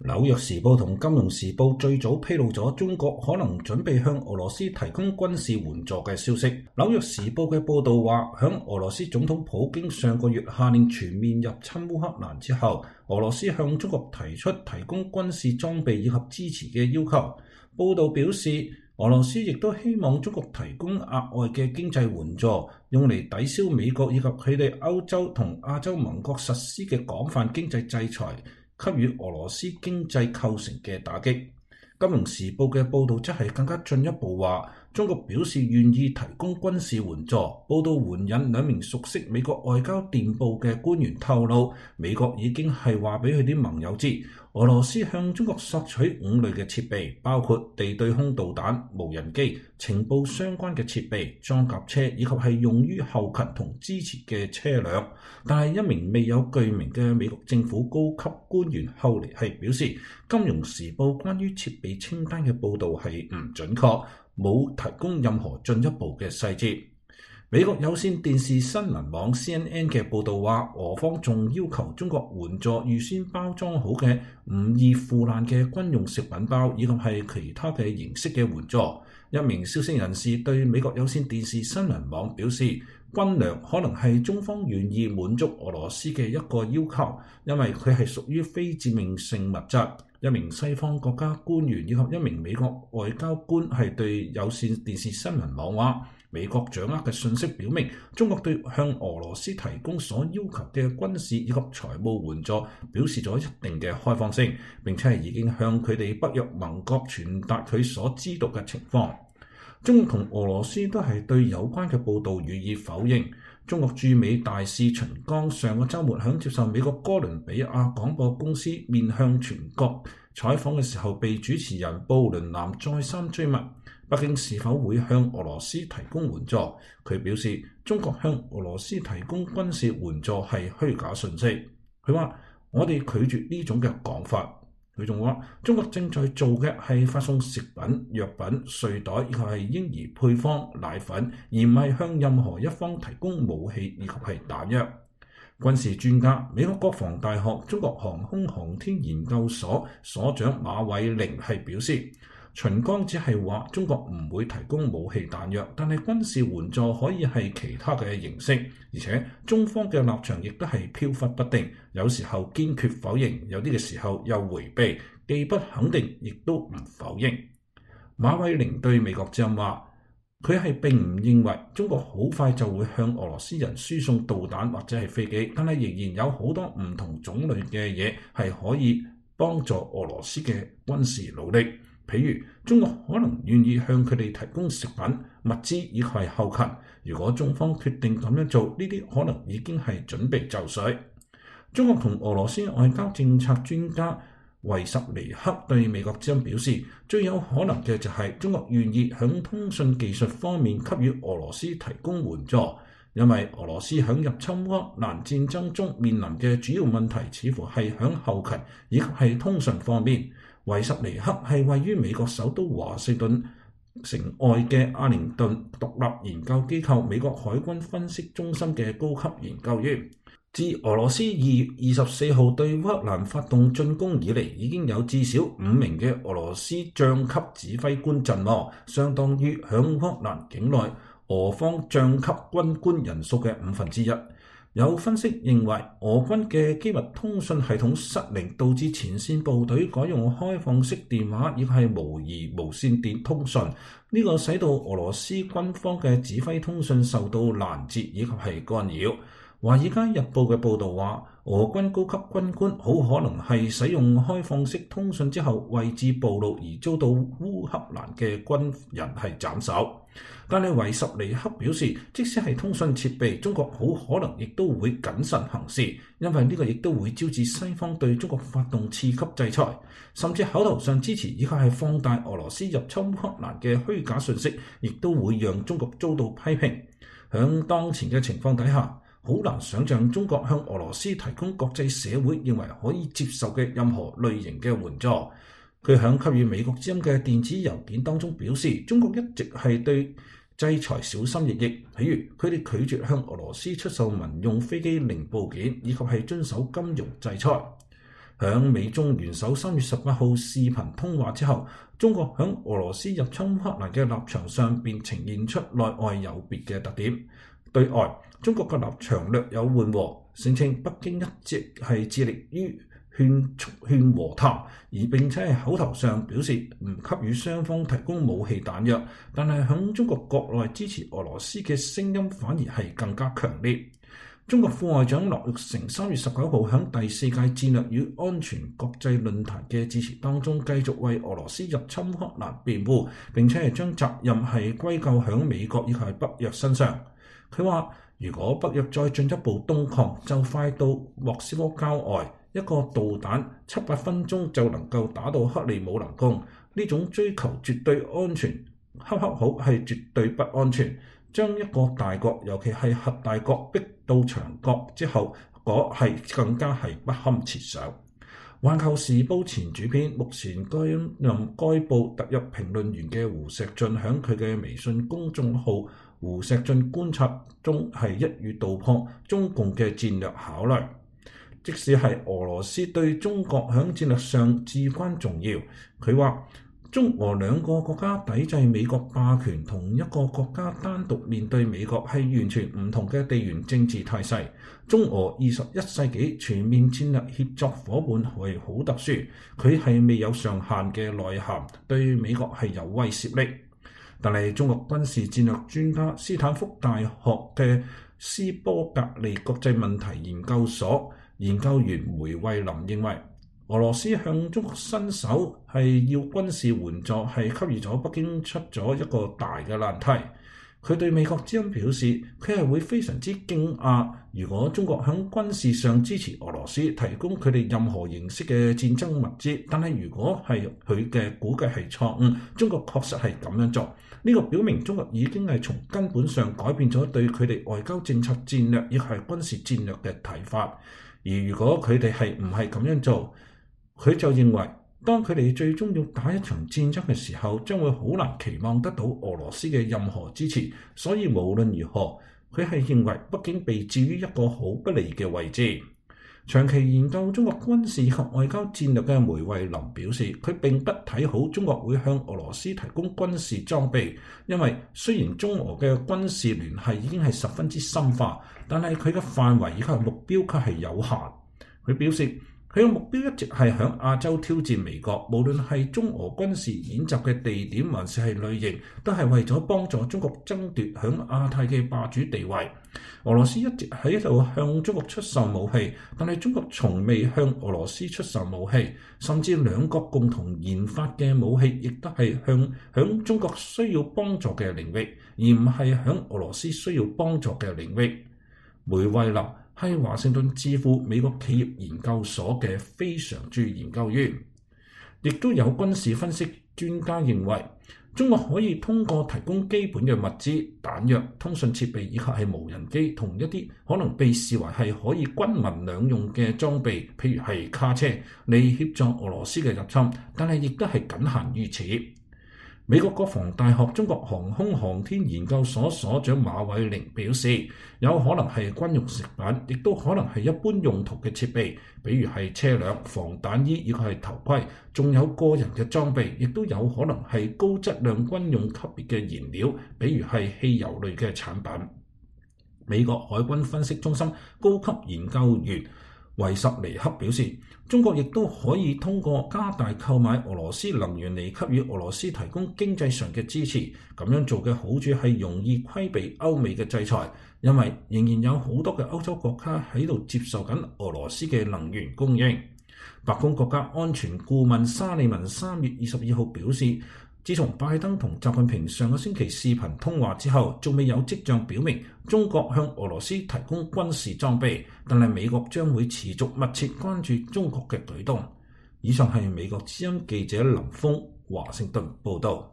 紐約時報同金融時報最早披露咗中國可能準備向俄羅斯提供軍事援助嘅消息。紐約時報嘅報導話，響俄羅斯總統普京上個月下令全面入侵烏克蘭之後，俄羅斯向中國提出提供軍事裝備以及支持嘅要求。報導表示，俄羅斯亦都希望中國提供額外嘅經濟援助，用嚟抵消美國以及佢哋歐洲同亞洲盟國實施嘅廣泛經濟制裁，給予俄羅斯經濟構成嘅打擊。金融時報嘅報導則係更加進一步話，中國表示願意提供軍事援助。報導援引兩名熟悉美國外交電報嘅官員透露，美國已經係話俾佢啲盟友知，俄羅斯向中國索取5類嘅設備，包括地對空導彈、無人機、情報相關嘅設備、裝甲車以及係用於後勤同支持嘅車輛。但係一名未有具名嘅美國政府高級官員後嚟係表示，《金融時報》關於設備清單嘅報導係唔準確，冇提供任何進一步嘅細節。美國有線電視新聞網 CNN 嘅報導話，俄方仲要求中國援助預先包裝好嘅唔易腐爛嘅軍用食品包，以及係其他嘅形式嘅援助。一名消息人士對美國有線電視新聞網表示，軍糧可能係中方願意滿足俄羅斯嘅一個要求，因為佢係屬於非致命性物質。一名西方國家官員以及一名美國外交官係對有線電視新聞網話，美國掌握嘅信息表明，中國對向俄羅斯提供所要求嘅軍事以及財務援助表示咗一定嘅開放性，並且係已經向佢哋北約盟國傳達佢所知道嘅情況。中國同俄羅斯都係對有關嘅報導予以否認。中國駐美大使秦剛上個週末喺接受美國哥倫比亞廣播公司面向全國採訪嘅時候，被主持人布倫南再三追問北京是否會向俄羅斯提供援助。佢表示，中國向俄羅斯提供軍事援助係虛假信息。佢話：我哋拒絕呢種嘅講法。佢仲話，中國正在做嘅係發送食品、藥品、睡袋以及係嬰兒配方、奶粉，而唔係向任何一方提供武器以及係彈藥。軍事專家、美國國防大學中國航空航天研究所所長馬偉玲係表示，秦剛只係話中國唔會提供武器彈藥，但係軍事援助可以係其他嘅形式，而且中方嘅立場亦都係飄忽不定，有時候堅決否認，有啲嘅時候又迴避，既不肯定亦都唔否認。馬偉玲對美國之音話，佢係並唔認為中國好快就會向俄羅斯人輸送導彈或者係飛機，但係仍然有好多唔同種類嘅嘢係可以幫助俄羅斯嘅軍事努力。譬如中國可能願意向佢哋提供食品、物資以及係後勤。如果中方決定咁樣做，呢啲可能已經係準備就緒。中國同俄羅斯外交政策專家維什尼克對美國之音表示，最有可能嘅就係中國願意響通訊技術方面給予俄羅斯提供援助，因為俄羅斯響入侵烏克蘭戰爭中面臨嘅主要問題似乎係響後勤以及係通訊方面。維什尼克係位於美國首都華盛頓城外嘅阿靈頓獨立研究機構美國海軍分析中心嘅高級研究員。自俄羅斯2月24號對烏克蘭發動進攻以嚟，已經有至少5名嘅俄羅斯將級指揮官陣亡，相當於響烏克蘭境內俄方將級軍官人數嘅1/5。有分析認為，俄軍嘅機密通訊系統失靈，導致前線部隊改用開放式電話，亦係模擬無線電通訊。呢個使到俄羅斯軍方嘅指揮通訊受到攔截以及係干擾。《華爾街日報》嘅報導話，俄軍高級軍官好可能係使用開放式通訊之後位置暴露而遭到烏克蘭嘅軍人係斬首。但係維什尼克表示，即使係通訊設備，中國好可能亦都會謹慎行事，因為呢個亦都會招致西方對中國發動次級制裁，甚至口頭上支持以及係放大俄羅斯入侵烏克蘭嘅虛假信息，亦都會讓中國遭到批評。響當前嘅情況底下，好難想像中國向俄羅斯提供國際社會認為可以接受嘅任何類型嘅援助。佢響給予美國之音嘅電子郵件當中表示，中國一直係對制裁小心翼翼，譬如佢哋拒絕向俄羅斯出售民用飛機零部件，以及係遵守金融制裁。 響美中元首3月18號視頻通話之後，中國響俄羅斯入侵烏克蘭嘅立場上便呈現出內外有別嘅特點。對外，中國嘅立場略有緩和，聲稱北京一直係致力於勸和談，而並且係口頭上表示唔給予雙方提供武器彈藥，但係響中國國內支持俄羅斯嘅聲音反而係更加強烈。中國副外長樂玉成3月19號響第4屆戰略與安全國際論壇嘅致辭當中，繼續為俄羅斯入侵烏克蘭辯護，並且係將責任係歸咎響美國以及北約身上。佢話：如果北約再進一步東擴，就快到莫斯科郊外，一個導彈7-8分鐘就能夠打到克里姆林宮。呢種追求絕對安全，恰恰好係絕對不安全。將一個大國，尤其係核大國逼到牆角之後，嗰係更加係不堪設想。環球時報前主編，目前擔任該報特約評論員嘅胡錫進，響佢嘅微信公眾號胡錫進觀察中係一語道破中共嘅戰略考慮。即使係俄羅斯對中國響戰略上至關重要，佢話中俄兩個國家抵制美國霸權，同一個國家單獨面對美國係完全唔同嘅地緣政治態勢。中俄21世紀全面戰略協作夥伴係好特殊，佢係未有上限嘅內涵，對美國係有威懾力。但係中國軍事戰略專家斯坦福大學嘅斯波格利國際問題研究所研究員梅惠林認為，俄羅斯向中國伸手係要軍事援助，係給予咗北京出咗一個大嘅難題。佢對美國之音表示，佢係會非常之驚訝，如果中國響軍事上支持俄羅斯，提供佢哋任何形式嘅戰爭物資。但係如果係佢嘅估計係錯誤，中國確實係咁樣做。呢個表明中國已經係從根本上改變咗對佢哋外交政策戰略亦係軍事戰略嘅睇法。而如果佢哋係唔係咁樣做，佢就認為，當佢哋最終要打一場戰爭嘅時候，將會好難期望得到俄羅斯嘅任何支持。所以無論如何，佢係認為北京被置於一個好不利嘅位置。長期研究中國軍事及外交戰略嘅梅惠林表示，佢並不睇好中國會向俄羅斯提供軍事裝備，因為雖然中俄嘅軍事聯繫已經係十分之深化，但係佢嘅範圍以及目標卻係有限。佢表示，佢嘅目標一直係響亞洲挑戰美國，無論係中俄軍事演習嘅地點還是係類型，都係為咗幫助中國爭奪響亞太嘅霸主地位。俄羅斯一直喺度向中國出售武器，但係中國從未向俄羅斯出售武器，甚至兩國共同研發嘅武器亦都係響中國需要幫助嘅領域，而唔係響俄羅斯需要幫助嘅領域。梅惠林係華盛頓智庫美國企業研究所嘅非常駐研究員，亦都有軍事分析專家認為，中國可以通過提供基本嘅物資、彈藥、通訊設備以及係無人機同一啲可能被視為係可以軍民兩用嘅裝備，譬如係卡車，嚟協助俄羅斯嘅入侵，但係亦都係僅限於此。美國國防大學中國航空航天研究所所長馬偉玲表示，有可能係軍用食品，亦都可能係一般用途嘅設備，比如係車輛、防彈衣以及係頭盔，仲有個人嘅裝備，亦都有可能係高質量軍用級別嘅燃料，比如係汽油類嘅產品。美國海軍分析中心高級研究員維什尼克表示，中國亦都可以通過加大購買俄羅斯能源嚟給予俄羅斯提供經濟上嘅支持。咁樣做嘅好處係容易規避歐美嘅制裁，因為仍然有好多嘅歐洲國家喺度接受緊俄羅斯嘅能源供應。白宮國家安全顧問沙利文3月22號表示，自從拜登同習近平上個星期視頻通話之後，仲未有跡象表明中國向俄羅斯提供軍事裝備，但係美國將會持續密切關注中國嘅舉動。以上係美國之音記者林峰華盛頓報道。